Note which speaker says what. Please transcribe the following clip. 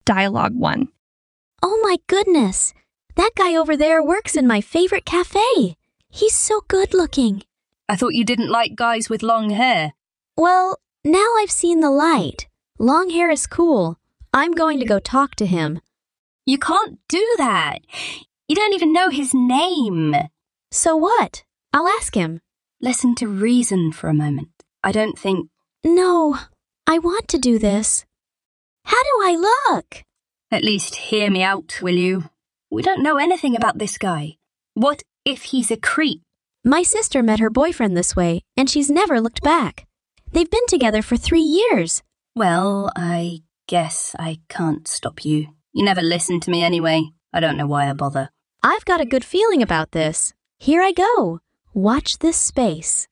Speaker 1: Dialogue 1.
Speaker 2: Oh my goodness! That guy over there works in my favorite cafe. He's so good looking.
Speaker 3: I thought you didn't like guys with long hair.
Speaker 2: Well, now I've seen the light. Long hair is cool. I'm going to go talk to him.
Speaker 3: You can't do that. You don't even know his name.
Speaker 2: So what? I'll ask him.
Speaker 3: Listen to reason for a moment. I don't think...
Speaker 2: No, I want to do this. How do I look?
Speaker 3: At least hear me out, will you? We don't know anything about this guy. What if he's a creep?
Speaker 2: My sister met her boyfriend this way, and she's never looked back. They've been together for 3 years.
Speaker 3: Well, I guess I can't stop you. You never listen to me anyway. I don't know why I bother.
Speaker 2: I've got a good feeling about this. Here I go. Watch this space.